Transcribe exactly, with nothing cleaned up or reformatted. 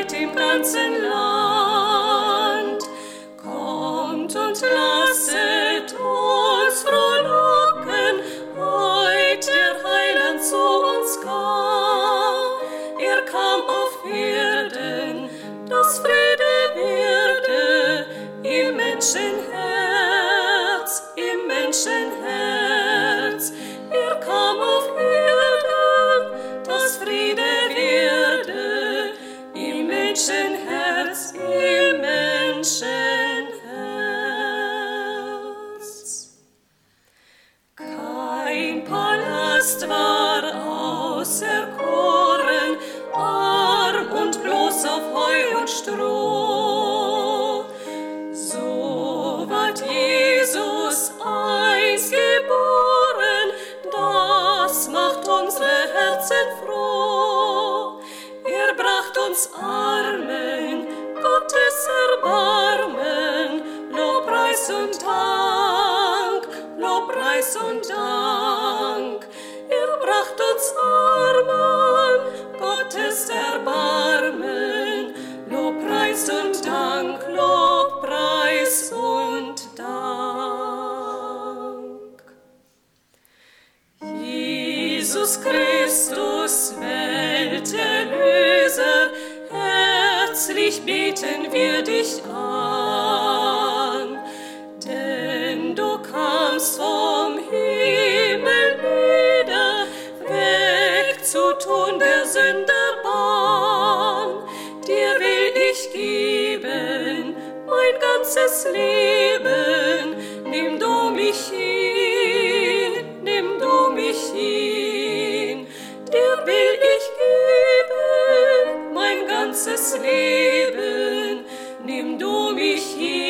Herrlichkeit im ganzen Land. Kommt und lasset uns frohlocken, heut der Heiland zu uns kam. Er kam auf Erden, dass Friede werde im Menschenherz, im Menschenherz. Er kam auf Erden, dass Friede werde im Menschenherz, im Menschenherz. Kein Palast war auserkoren, arm und bloß auf Heu und Stroh. So ward Jesus einst geboren, das macht unsere Herzen froh. Er bracht uns Armen, Gottes Erbarmen, Lobpreis und Dank, Lobpreis und Dank. Er bracht uns Armen, Gottes Erbarmen, Lobpreis und Dank, Lobpreis und Dank. Jesus Christus, Welterlöser, herzlich beten wir dich an, denn du kamst vom Himmel nieder, weg zu tun der Sünder Bahn. Dir will ich geben mein ganzes Leben, nimm du mich hin, nimm du mich hin. Dir will ich geben mein ganzes Leben, nimm du mich hin.